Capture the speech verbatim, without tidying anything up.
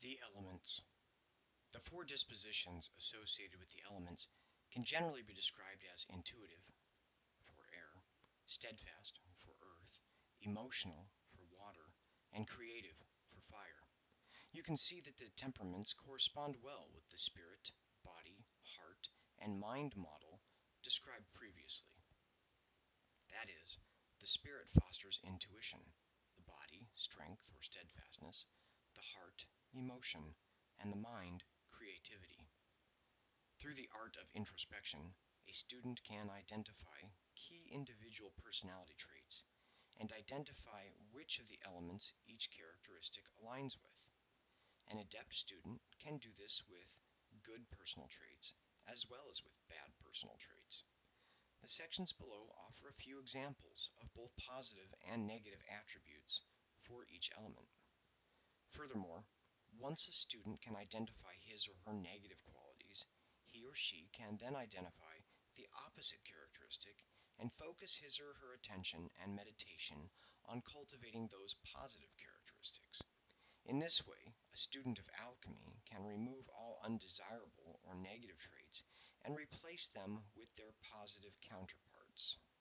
The elements. The four dispositions associated with the elements can generally be described as intuitive, for air, steadfast, for earth, emotional, for water, and creative, for fire. You can see that the temperaments correspond well with the spirit, body, heart, and mind model described previously. That is, the spirit fosters intuition, the body, strength or steadfastness, the heart, emotion, and the mind, creativity. Through the art of introspection, a student can identify key individual personality traits and identify which of the elements each characteristic aligns with. An adept student can do this with good personal traits as well as with bad personal traits. The sections below offer a few examples of both positive and negative attributes for each element. Furthermore, once a student can identify his or her negative qualities, he or she can then identify the opposite characteristic and focus his or her attention and meditation on cultivating those positive characteristics. In this way, a student of alchemy can remove all undesirable or negative traits and replace them with their positive counterparts.